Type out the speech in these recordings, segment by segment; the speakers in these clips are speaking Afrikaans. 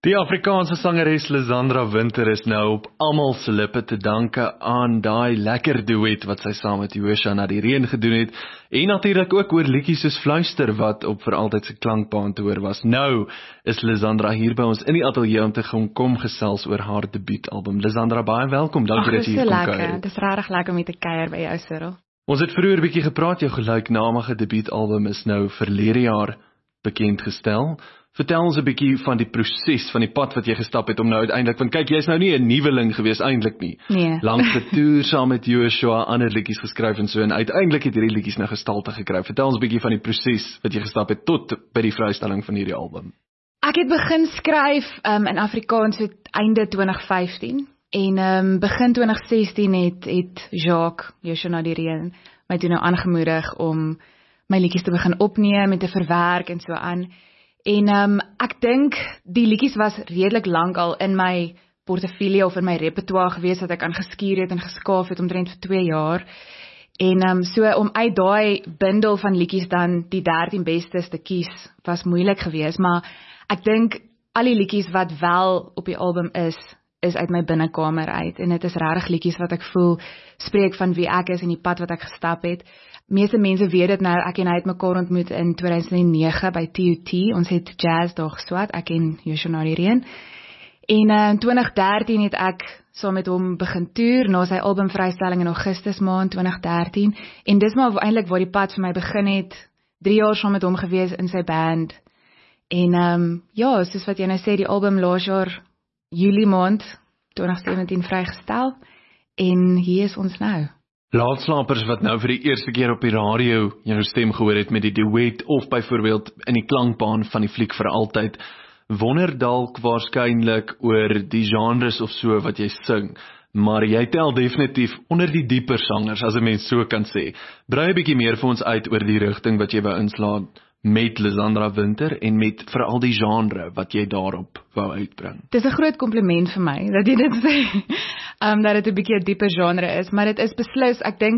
Die Afrikaanse sangeres Lisandra Winter is nou op almal se lippe te danke aan daai lekker duet wat sy saam met Joshua na die reën gedoen het, en natuurlik ook oor liedjies soos Fluister wat op vir altyd se klankbaan te hoor was. Nou is Lisandra hier by ons in die ateljee om te kom gesels oor haar debuutalbum. Lisandra, baie welkom, dankie dat jy hier kom kuier. Dit is regtig lekker om hier te kuier by jou, Cyril. Ons het vroeër 'n bietjie gepraat, jou gelyknamige debuutalbum is nou verlede jaar bekend gestel. Vertel ons 'n bietjie van die proses, van die pad wat jy gestap het om nou uiteindelik, want kyk, jy's nou nie 'n nuweling gewees eintlik nie. Nee. Langs die toer saam met Joshua, ander liedjies geskryf en so, en uiteindelik het hierdie liedjies nou gestalte gekry. Vertel ons 'n bietjie van die proses wat jy gestap het tot by die vrystelling van hierdie album. Ek het begin skryf in Afrikaans so einde 2015 en begin 2016 het Jacques, Joshua na die reën, my toe nou aangemoedig om my liedjies te begin opneem en te verwerk en so aan. En ek dink die liedjies was redelik lank al in my portefeulje of in my repertoire gewees wat ek aan geskuur het en geskaaf het omtrent vir 2 jaar. En so om uit daai bundel van liedjies dan die 13 bestes te kies was moeilik geweest, maar ek dink al die liedjies wat wel op die album is uit my binnekamer uit, en dit is regtig liedjies wat ek voel spreek van wie ek is en die pad wat ek gestap het. Meeste mense weet dit nou, ek en hy het mekaar ontmoet in 2009 by TUT, ons het jazz daar geswat, ek en Joshua na die reën. En in 2013 het ek saam met hom begin toer, na sy albumvrystelling in Augustus maand 2013, en dis maar eintlik waar die pad vir my begin het, 3 jaar saam met hom gewees in sy band. En ja, soos wat jy nou sê, die album laas jaar Julie maand 2017 vrygestel, en hier is ons nou. Laatslapers wat nou vir die eerste keer op die radio jou stem gehoor het met die duet of byvoorbeeld in die klankbaan van die fliek vir altyd, wonder dalk waarskynlik oor die genres of so wat jy sing, maar jy tel definitief onder die dieper sangers, as 'n mens so kan sê. Brei 'n bietjie meer vir ons uit oor die rigting wat jy wou inslaan met Lisandra Winter en met veral die genre wat jy daarop wou uitbring. Dit is 'n groot kompliment vir my, dat jy dit sê, dat dit 'n bietjie 'n dieper genre is, maar dit is beslis, ek dink,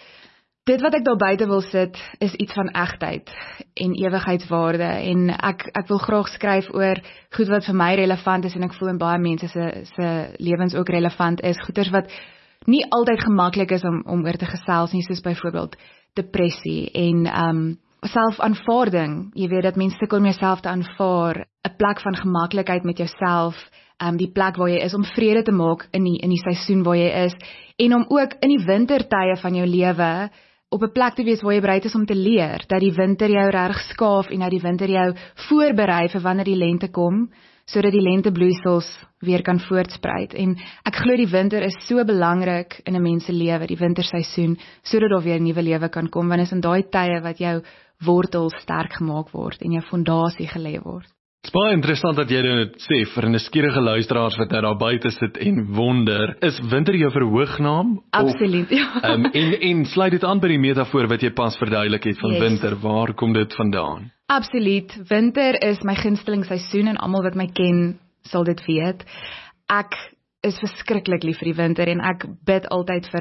dit wat ek daar buite wil sit, is iets van egtheid en ewigheidswaarde, en ek wil graag skryf oor goed wat vir my relevant is, en ek voel in baie mense se lewens ook relevant is, goeders wat nie altyd gemaklik is om oor te gesels nie, soos byvoorbeeld depressie en selfaanvaarding, jy weet dat mense sukkel om jouself te aanvaar, 'n plek van gemaklikheid met jouself, die plek waar jy is, om vrede te maak in die seisoen waar jy is, en om ook in die wintertye van jou lewe op 'n plek te wees waar jy bereid is om te leer, dat die winter jou reg skaaf en dat die winter jou voorberei vir wanneer die lente kom, sodat die lentebloeisels weer kan voortspruit. En ek glo die winter is so belangrik in 'n mens se lewe, die winterseisoen, sodat daar weer 'n nuwe lewe kan kom, want is in daai tye wat jou wortels sterk gemaak word en jou fondasie gelê word. Het is baie interessant dat jy dit sê vir nuuskierige luisteraars wat nou daar buite sit en wonder, is winter jou verhoognaam? Absoluut, ja. En sluit dit aan by die metafoor wat jy pas verduidelik het van winter, waar kom dit vandaan? Absoluut, winter is my gunsteling seisoen en almal wat my ken sal dit weet. Ek is verskriklik lief vir die winter en ek bid altyd vir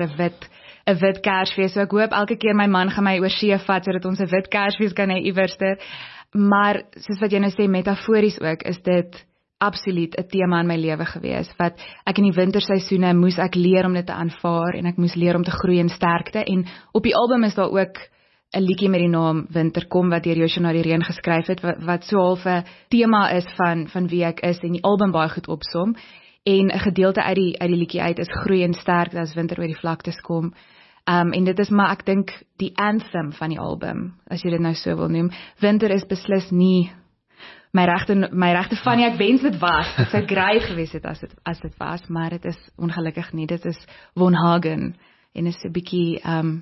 'n wit Kersfees, so ek hoop elke keer my man gaan my oor see vat sodat ons 'n wit Kersfees kan hê iewerster. Maar soos wat jy nou sê, metafories ook, is dit absoluut 'n tema in my lewe gewees, wat ek in die winterseisoene moes ek leer om dit te aanvaar, en ek moes leer om te groei in sterkte, en op die album is daar ook 'n liedjie met die naam Winter kom, wat deur Joshua na die reën geskryf het, wat so half 'n tema is van wie ek is, en die album baie goed opsom, en 'n gedeelte uit die liedjie uit is groei in sterkte as winter oor die vlaktes kom. En dit is maar, ek dink, die anthem van die album, as jy dit nou so wil noem. Winter is beslis nie my regte van nie, ek wens dit was, dit sou grei gewees het as dit was, maar dit is ongelukkig nie, dit is Von Hagen, en is 'n bietjie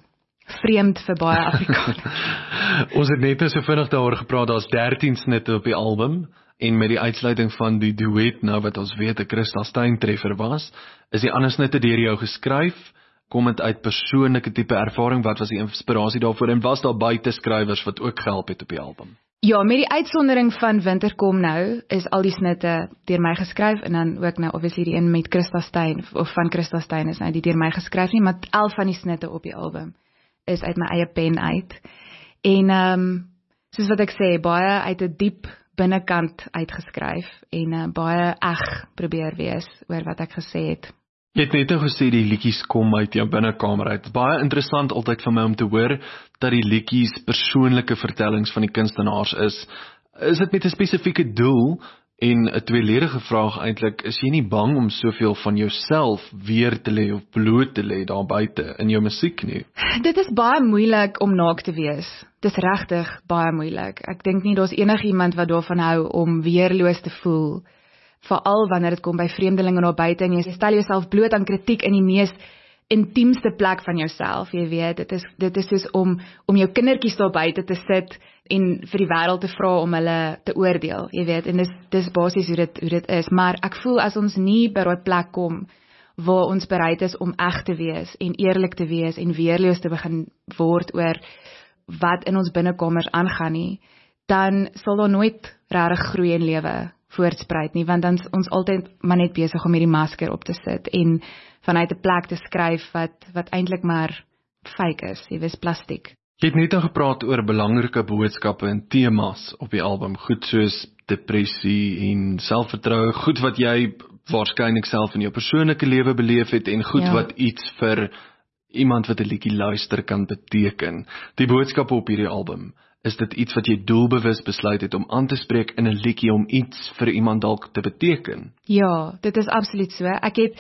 vreemd vir baie Afrikaners. Ons het net so vinnig daaroor gepraat, daar's 13 snitte op die album, en met die uitsluiting van die duet, nou wat ons weet 'n Christa Stein treffer was, is die ander snitte deur jou geskryf, kom dit uit persoonlike tipe ervaring, wat was die inspirasie daarvoor, en was daar buiteskrywers wat ook gehelp het op die album? Ja, met die uitsondering van Winter kom nou, is al die snitte deur my geskryf, en dan ook nou obviously die een met Christa Stein, of van Christa Stein is nou die deur my geskryf nie, maar 11 van die snitte op die album is uit my eie pen uit. En soos wat ek sê, baie uit 'n diep binnekant uitgeskryf en baie eg probeer wees oor wat ek gesê het. Jy het net gesê die liedjies kom uit jou binnekamer uit. Baie interessant altyd vir my om te hoor dat die liedjies persoonlike vertellings van die kunstenaars is. Is dit met 'n spesifieke doel? En 'n tweeledige vraag eintlik, is jy nie bang om soveel van jouself weer te lê of bloot te lê daar buite in jou musiek nie? Dit is baie moeilik om naak te wees. Dit is regtig baie moeilik. Ek dink nie daar's enigiemand wat daarvan hou om weerloos te voel, veral wanneer dit kom by vreemdelinge daar buite en jy stel jouself bloot aan kritiek in die mees intiemste plek van jouself. Jy weet, dit is soos om jou kindertjies daar buite te sit en vir die wêreld te vra om hulle te oordeel, jy weet, en dis basies hoe dit is, maar ek voel as ons nie by daai plek kom, waar ons bereid is om eg te wees, en eerlik te wees, en weerloos te begin word oor wat in ons binnekamers aangaan nie, dan sal daar nooit regtig groei in lewe voortspruit nie, want dan is ons altyd maar net besig om hierdie masker op te sit, en vanuit 'n plek te skryf wat eintlik maar fake is, jy weet, plastiek. Jy het net al gepraat oor belangrike boodskappe en temas op die album, goed soos depressie en selfvertroue, goed wat jy waarskynlik self in jou persoonlike lewe beleef het en goed wat iets vir iemand wat 'n liedjie luister kan beteken. Die boodskappe op hierdie album, is dit iets wat jy doelbewus besluit het om aan te spreek in 'n liedjie om iets vir iemand dalk te beteken? Ja, dit is absoluut so. Ek het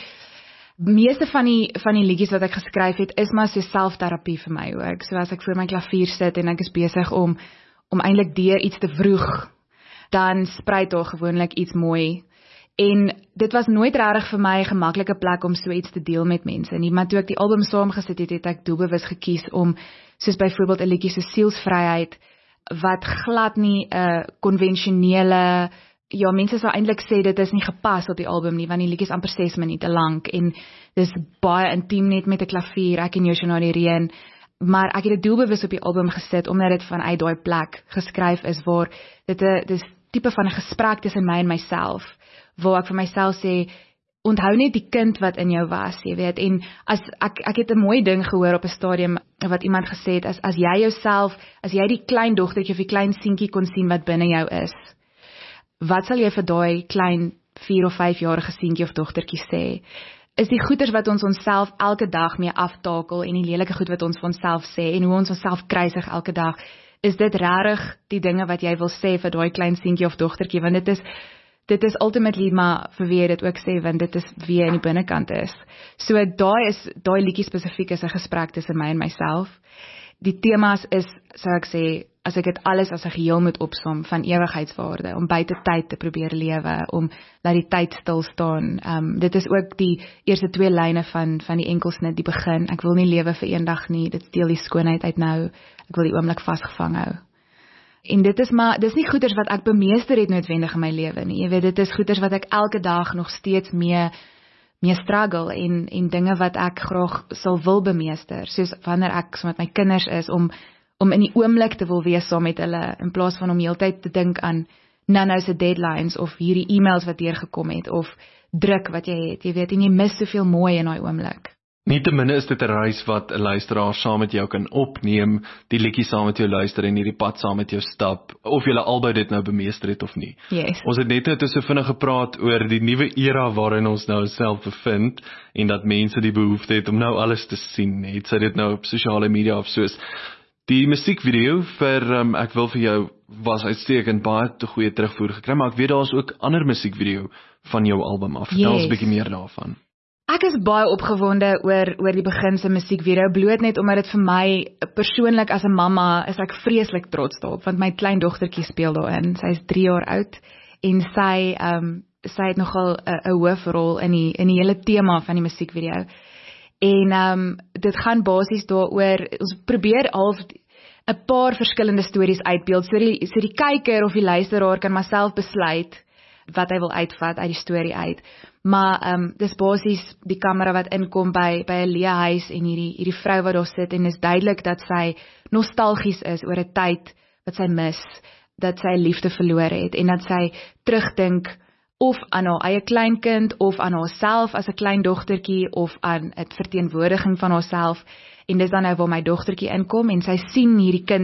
meeste van die liedjies wat ek geskryf het, is maar so selfterapie vir my ook. So as ek voor my klavier sit en ek is besig om eintlik deur iets te vroeg, dan spruit daar gewoonlik iets mooi. En dit was nooit regtig vir my 'n gemaklike plek om so iets te deel met mense nie, maar toe ek die album saamgesit het, het ek doelbewus gekies om, soos byvoorbeeld 'n liedjie so Sielsvryheid, wat glad nie 'n konvensionele, ja, mense sou eintlik sê dit is nie gepas op die album nie, want die liedjie is amper 6 minute lank en dis baie intiem net met 'n klavier, ek en Joshua na die reën, maar ek het dit doelbewus op die album gesit omdat dit vanuit daai plek geskryf is waar dis tipe van 'n gesprek tussen my en myself, waar ek vir myself sê, onthou net die kind wat in jou was, jy weet, en as ek het 'n mooi ding gehoor op 'n stadium wat iemand gesê het, as jy jouself, as jy die klein dogtertjie of die klein seentjie kon sien wat binne jou is, wat sal jy vir daai klein 4 of 5 jarige seentjie of dogtertjie sê? Is die goeders wat ons onsself elke dag mee aftakel en die lelike goed wat ons vir onsself sê en hoe ons onsself kruisig elke dag, is dit regtig die dinge wat jy wil sê vir daai klein seentjie of dogtertjie, want dit is ultimately maar vir wie jy dit ook sê, want dit is wie jy in die binnekant is. So daai liedjie spesifiek is 'n gesprek tussen my en myself. Die temas is, sou ek sê, as ek dit alles as 'n geheel moet opsom, van ewigheidswaarde, om buite tyd te probeer lewe, om laat die tyd stil staan. Dit is ook die eerste 2 lyne van die enkelsnit, die begin. Ek wil nie lewe vir eendag nie, dit steel die skoonheid uit nou, ek wil die oomblik vasgevang hou. En dis nie goeders wat ek bemeester het noodwendig in my lewe nie. Jy weet, dit is goeders wat ek elke dag nog steeds mee struggle en dinge wat ek graag sal wil bemeester, soos wanneer ek so met my kinders is, om in die oomblik te wil wees saam met hulle, in plaas van om heeltyd te dink aan nou se deadlines, of hierdie e-mails wat deurgekom het, of druk wat jy het, jy weet, en jy mis soveel mooi in daai oomblik. Nietemin is dit 'n reis wat 'n luisteraar saam met jou kan opneem, die liedjie saam met jou luister en hierdie pad saam met jou stap, of julle albei dit nou bemeester het of nie. Yes. Ons het net so vinnig gepraat oor die nuwe era waarin ons nou self bevind, en dat mense die behoefte het om nou alles te sien, het sy dit nou op sosiale media of soos. Die musiekvideo vir Ek wil vir jou was uitstekend, baie te goeie terugvoer gekry, maar ek weet daar is ook ander musiekvideo van jou album af. Vertel ons 'n bietjie meer daarvan. Ek is baie opgewonde oor die begin se musiekvideo, bloot net omdat dit vir my persoonlik as 'n mamma is ek vreeslik trots daarop, want my klein dogtertjie speel daarin. Sy is 3 jaar oud en sy het nogal 'n hoofrol in die hele tema van die musiekvideo. En dit gaan basies daaroor, ons probeer half 'n paar verskillende stories uitbeeld, so die kyker of die luisteraar kan maar self besluit wat hy wil uitvat uit die storie uit. Maar dis basies die kamera wat inkom by 'n leehuis en hierdie vrou wat daar sit, en is duidelik dat sy nostalgies is oor 'n tyd wat sy mis, dat sy liefde verloor het en dat sy terugdink of aan haar eie kleinkind of aan haarself as 'n klein dogtertjie of aan 'n verteenwoordiging van haarself. En dis dan nou waar my dogtertjie inkom en sy sien hierdie kind,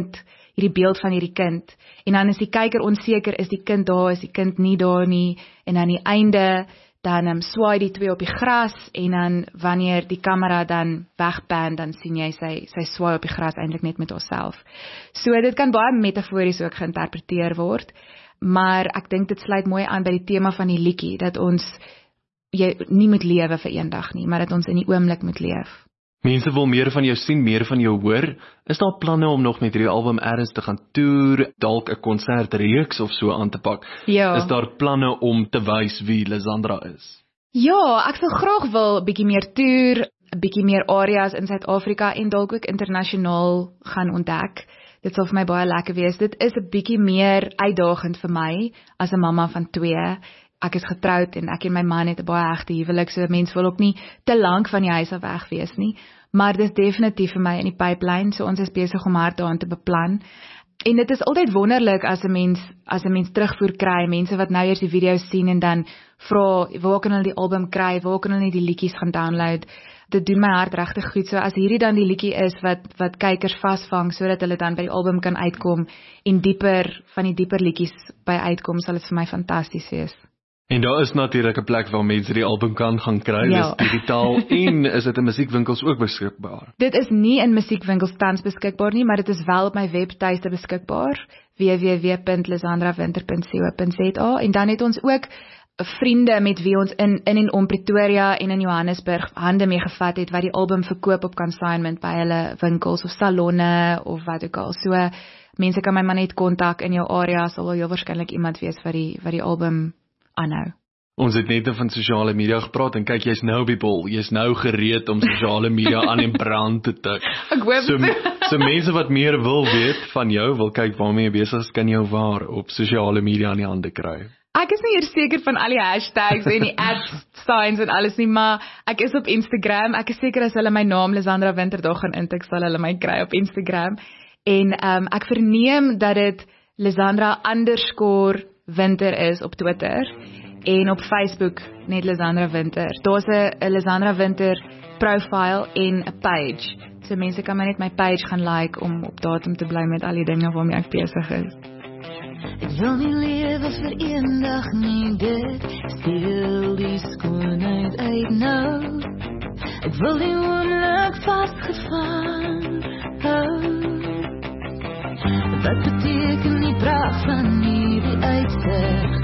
hierdie beeld van hierdie kind. En dan is die kyker onseker, is die kind daar, is die kind nie daar nie, en aan die einde, dan swaai die twee op die gras, en dan wanneer die kamera dan wegpan, dan sien jy sy swaai op die gras eintlik net met haarself. So dit kan baie metafories ook geïnterpreteer word, maar ek dink dit sluit mooi aan by die tema van die liedjie, dat ons jy nie moet lewe vir eendag nie, maar dat ons in die oomblik moet leef. Mense wil meer van jou sien, meer van jou hoor. Is daar planne om nog met hierdie album ergens te gaan toer, dalk 'n konsertreeks of so aan te pak? Ja. Is daar planne om te wys wie Lisandra is? Ja, ek sou graag wil 'n bietjie meer toer, 'n bietjie meer areas in Suid-Afrika en dalk ook internasionaal gaan ontdek. Dit sal vir my baie lekker wees. Dit is 'n bietjie meer uitdagend vir my as 'n mamma van 2. Ek is getroud en ek en my man het 'n baie hegte huwelik, so mense wil ook nie te lank van die huis af weg wees nie. Maar dis definitief vir my in die pipeline, so ons is besig om hard daaraan te beplan. En dit is altyd wonderlik as 'n mens terugvoer kry, mense wat nou eers die video's sien en dan vra, waar kan hulle die album kry, waar kan hulle die liedjies gaan download? Dit doen my hart regtig goed. So as hierdie dan die liedjie is wat kykers vasvang, sodat hulle dan by die album kan uitkom en van die dieper liedjies by uitkom, sal dit vir my fantasties wees. En daar is natuurlik 'n plek waar mense die album kan gaan kry, Ja. dis digitaal en is dit in musiekwinkels ook beskikbaar? Dit is nie in musiekwinkels tans beskikbaar nie, maar dit is wel op my webtuiste beskikbaar, www.lisandrawinter.co.za, en dan het ons ook vriende met wie ons in en om Pretoria en in Johannesburg hande mee gevat het, wat die album verkoop op consignment by hulle winkels of salonne of wat ook al. So mense kan my maar net kontak in jou area, sal heel waarskynlik iemand wees wat die album aanhou. Ons het net van sosiale media gepraat en kyk, jy's nou op die bol, jy's nou gereed om sosiale media aan en brand te tik. Ek hoop So mense wat meer wil weet van jou, wil kyk waarmee jy besig is, kan jou waar op sosiale media in die hande kry. Ek is nie eers seker van al die hashtags en die @signs en alles nie, maar ek is op Instagram. Ek is seker as hulle my naam Lisandra Winter daar gaan intik, sal hulle my kry op Instagram. En ek verneem dat dit Lisandra_Winter is op Twitter en op Facebook net Lisandra Winter. Daar's 'n Lisandra Winter profile en 'n page. So mense kan maar net my page gaan like om op datum te bly met al die dinge waarmee ek besig is. Ek wil nie lewe vir eendag nie, dit steel die skoonheid uit nou. Ek wil die oomblik vasgevang hou. Wat beteken die pracht van hierdie uitsig?